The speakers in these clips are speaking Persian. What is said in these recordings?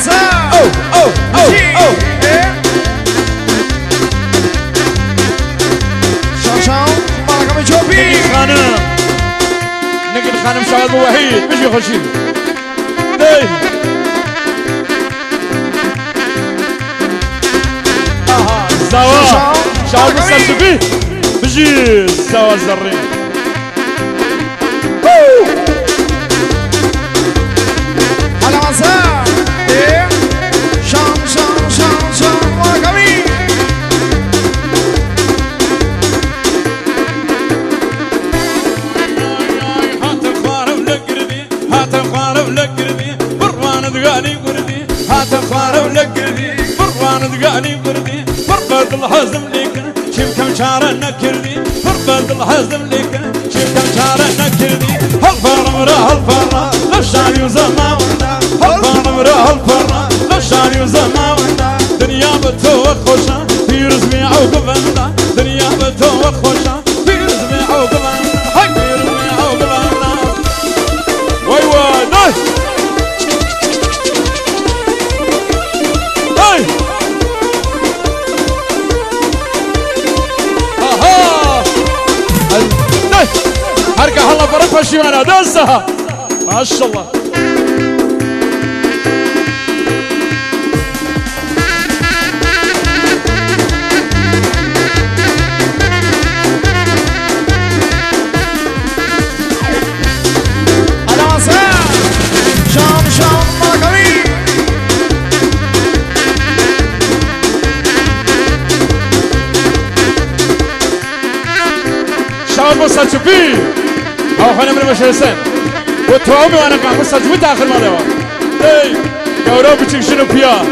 خانم شاهد ابو وحيد مش يخشي ايه اها زوا شاهد مستشفي بجي زوا الزرين على مساء ايه شام وقوي دقاني قردي هات خوارو لقردي بروان دقاني قردي فربد الحزم ليك شوف كم شارع نكردي فربد الحزم ليك شوف كم شارع نكردي هالفار مرا هالفار لشاني وزما وندا هالفار مرا هالفار لشاني وزما وندا دنيا بتوق خوشا في رزمي عوقبنا دنيا بتوق خوشا في رزمي عوقبنا هاي في رزمي عوقبنا واي واي ناي حركة هلا فرق فشيمانا دزها ما شاء الله على مساء شام ماكوي شباب مستشفي أو خلينا من المشهسين وتوامي وأنا كان مستشفي داخل ما دوا إيه كورو بتشيك شنو بيا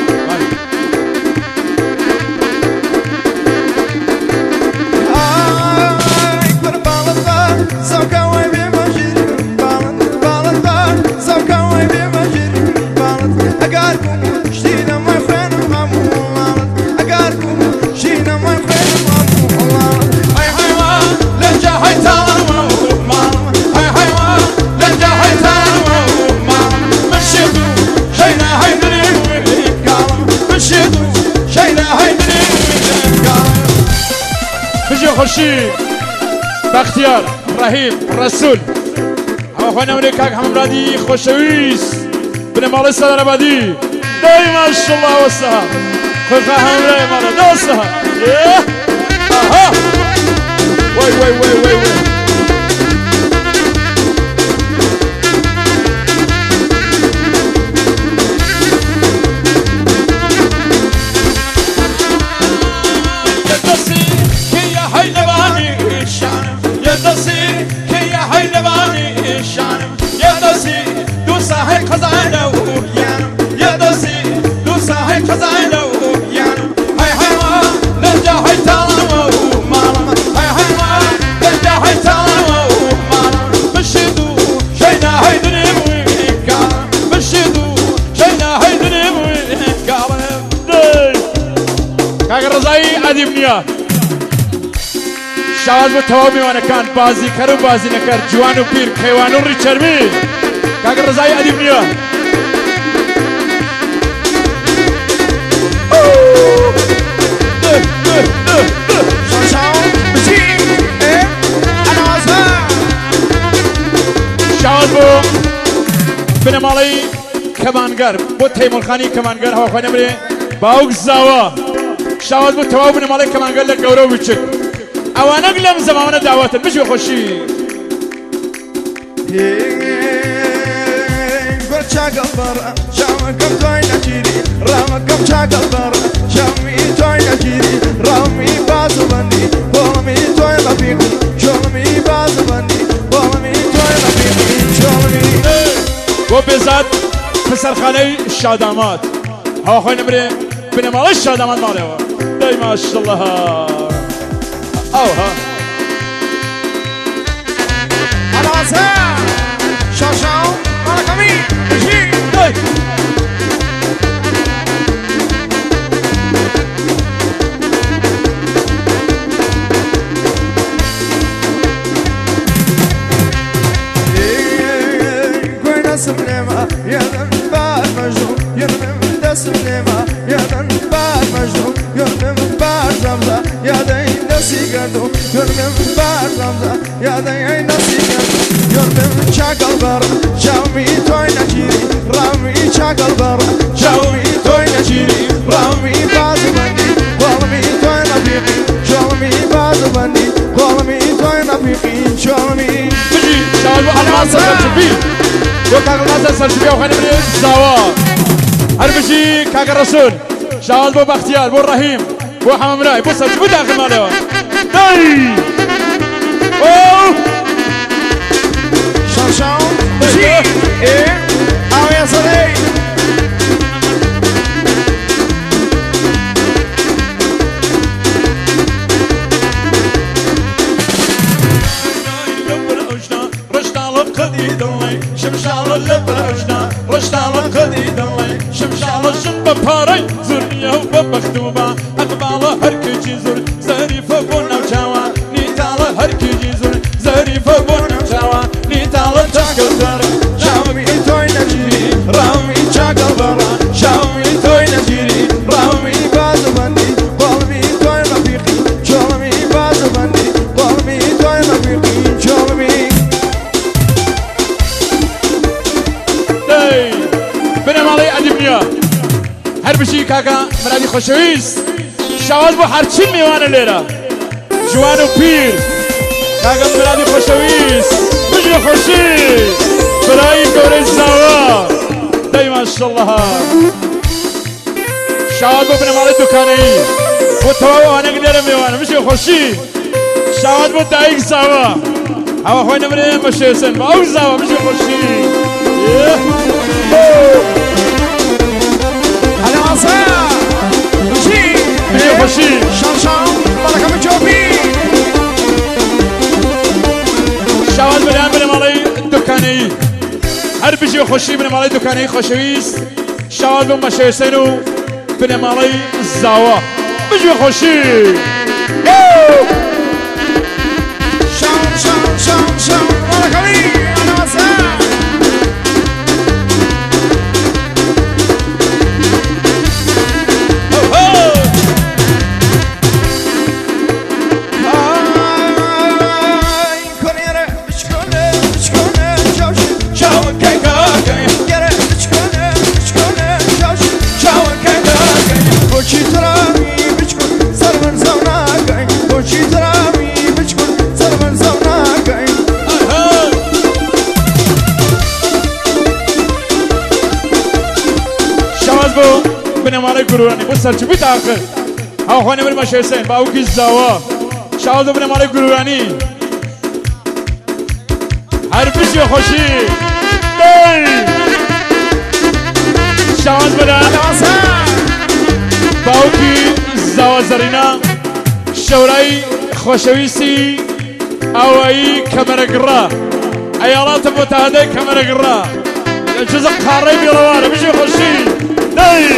خورشید بختیار رحیم رسول اخوان امریکا حمرادی خوشویس بن مال سلام آبادی دایم ماشاءالله وسها خوفا همراه مال دوستها آها وای شاید با تمامی وانکان بازی کرد و بازی نکرد جوان و پیر کیوان و ریچرمی کاغر رضایی ادیب نیا شاید با بنمالی کمانگر با تیمور خانی کمانگر هوا خواهی نمره باوک زاوا شاید با تمامی بنمالی کمانگر لگورو بچک اوانا قلم زمانه دعواتن مش بخشي برشاق برا شامكم توي نجيري رامكم شاق برا شامي توي نجيري رامي بازو بندي بولمي توي رفيقي شولمي بازو بندي بولمي توي رفيقي شولمي وبزاد پسر خانه شادامات ها خواه نمره بنمال الشادامات ماله داي ما شاء الله اوها على مساء شاشاو مالكمي بجي داي كوينة دسم لما يدن بعد مجنون يرمم دسم لما يدن بعد مجنون يرمم بعد زمزة يدين نسي قردو يرمم بعد زمزة يدين نسي قردو يرمم شاكل برا شاومي توي نجيري رامي شاكل برا شاومي توي نجيري رامي بازو بندي قولمي توي نبيقي شولمي بازو بندي قولمي توي نبيقي شولمي تجي شاوالبو حلماسة سرشبي وكاغلاسة سرشبي وخاني من الزاوة هربشي كاغ الرسول شاوالبو باختيار بو الرحيم بو حمام راي بو سرشبو داخل ماليوان داي اوه شاو بشي ايه او يا صديق شمشال لبرجنا رشتال قديد الله شمشال شنب باري زرنيا وبمكتوبة أقبال هركي زر زريفة بنا وشاوا نيتال هركي زر زريفة بنا وشاوا نيتال تشكر شاومي توي نجيري رامي شاكل برا شاومي توي نجيري رامي بازو بندي قولمي توي رفيقي شولمي بازو بندي قولمي توي رفيقي شولمي بنام علي عجبني هربشي كاكا مرادي خوشويس شواز بو هرچی میوانه لیرا جوان و پیر كاكا مرادي خوشويس بجي خوشي براي دور الزاوة داي ما شاء الله شواز بو بنام علي دكاني وتواو انا قدر میوانه بجي خوشي شواز بو دايك زاوة هوا خوي نمرين مشيسن باو زاوة بجي خوشي هلا عصا بشي بجي خوشي شان بركة من جوبي شواز بنام علي دكاني هر بجي خوشي بنام علي دكاني خوشويس شواز بو مشيسنو بنام علي الزاوة بجي خوشي شان بركة لي هلا عصا بنمانه گروهانی بس سرچ بیت آخر ها خوانه من مشهسین با او کی زاوا شاوز بنمانه گروهانی هر بشی خوشی دی شاوز بنمانه با او کی زاوا زرینا شورای خوشویسی اوایی کمرگرا ایالات متحده کمرگرا جزء قاره بیروانه بشی خوشی دی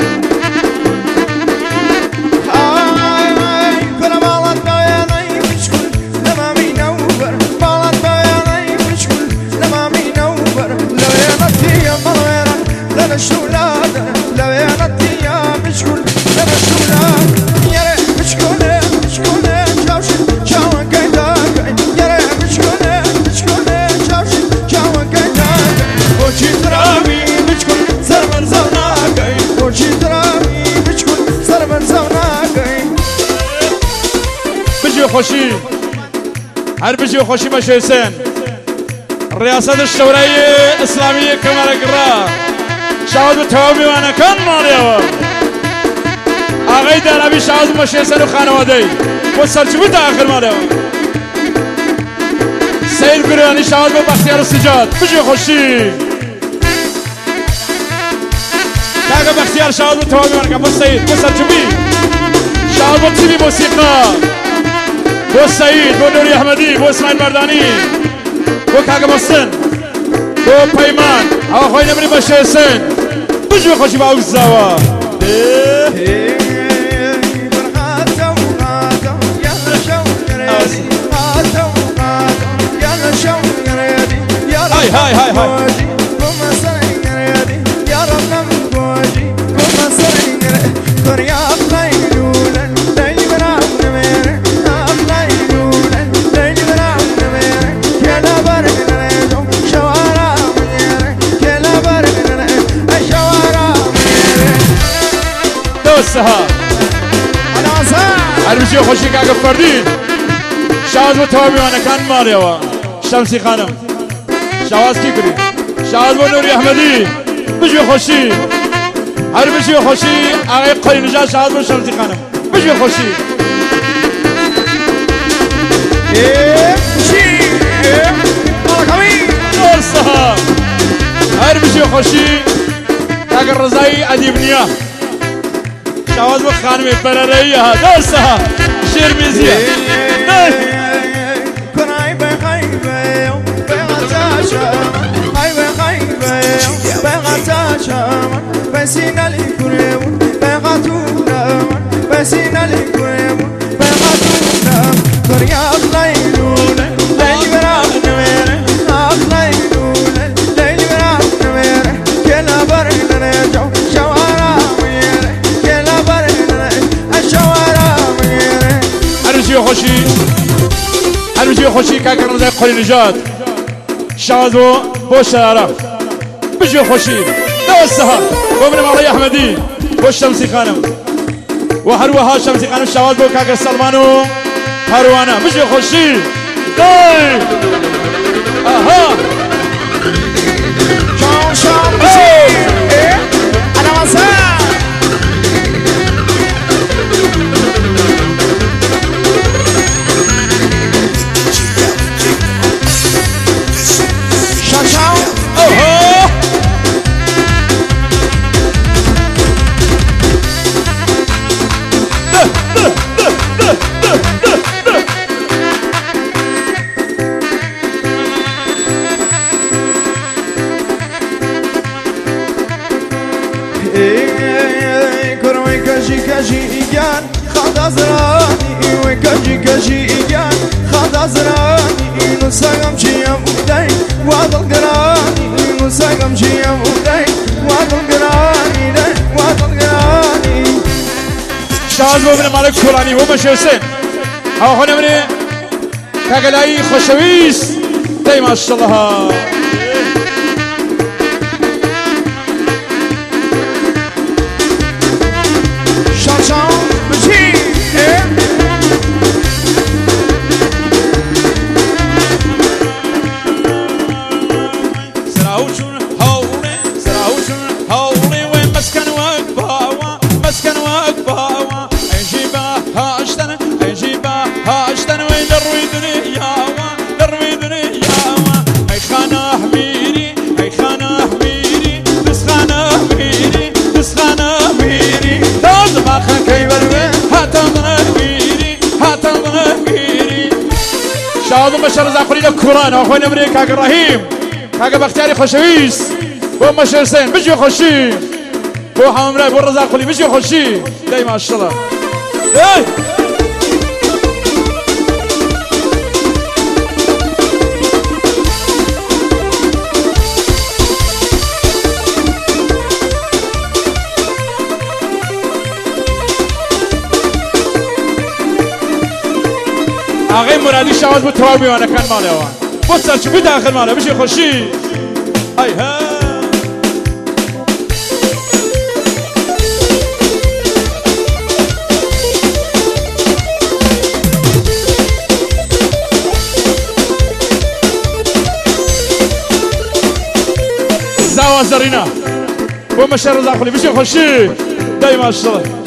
خوشي هر بجي خوشي مشيسن رئاسة الشورية الإسلامية كمرقرا شاهد بتوابي وانا كان ماليوا آغاي دارابي شاهد مشيسن وخانوادي وصلت بدا آخر ماليوا سيد قراني شاهد باختيار السجاد بجي خوشي كاكا باختيار شاهد بتوابي وانا كان سيد وصلت بي شاهد بتسيبي موسيقى بو سعيد بو نوري احمدي بو اسماعيل مرداني بو كاغا محسن بو بيمان او خوي نمري مشيسن بجو خوشي باو الزاوا هاي دنيا خيلولا ليل برام نمير خيلولا ليل برام نمير كلا برد نريدو شوارع منير كلا برد نريدو شوارع منير دوسها أنا صار عربشي خوشي كاك فردين شاوز بتوابي وانا كان ماريوا شمسي خانم شاوز كي كري شاوز بو نوري احمدي بجي خوشي عربشي خوشي اغي قري نجاة شاوز بو شمسي خانم بجي خوشي شي مرحبي دوسها عربشي خوشي كاك الرزاي اديبنيا شاوز بو خانمي براريها دوسها شير ميزيا كناي بخيبه بغتاشا اي بخيبه بغتاشا بسينا لكريم بغتونا بسينا لكريم بغتونا كريا خليلونا ليل برام نمير خليلونا ليل برام نمير كلا برد نرجع شوارع منير كلا برد نرجع شوارع منير عربشي خوشي عربشي خوشي كاك الرزاي قري نجاة شاوز بو شرارة بجي خوشي دوسها ومن مالي احمدي بو شمسي خانم وهروها شمسي خانم شاوز بو كاك السلمانو هروانا بجي خوشي داي اها شام شام بشي أنا وصار شام شام اوه كروي كجي كجي إيجان خد أزراني وكجي كجي إيجان خد أزراني نساقم شي أمودي وادل قراني نساقم شي أمودي وادل قراني وادل قراني شاوز بو من مالك كوراني هو مشي حسين او خوني مني كاكلاي خوشويس داي ما شاء الله شام شام بشي سراوشون هولي سراوشون هولي وين مسكن وقباوا مسكن وقباوا ايجيبا هاشتن ايجيبا هاشتن وين دروي دنياوا دروي دنياوا اي خانه ميري اي خانه ميري بس خانه ميري بس خانه ميري دوز ما خان كي بروي هاتمنا ميري هاتمنا ميري شاوز مشر زاقري لكوران اخوين امريكا ابراهيم كاكا بختياري خوشويس بو مشر حسين بجي خوشي بو حمراء بو رزاق قولي بجي خوشي داي ما شاء الله اي اغي مرادي شاوز بو توابي وانا كان مالي اوان بصر شو بداخل ماله بجي خوشي هاي ها زاوة زرينا بو مشار رزاق قولي بجي خوشي داي ما شاء الله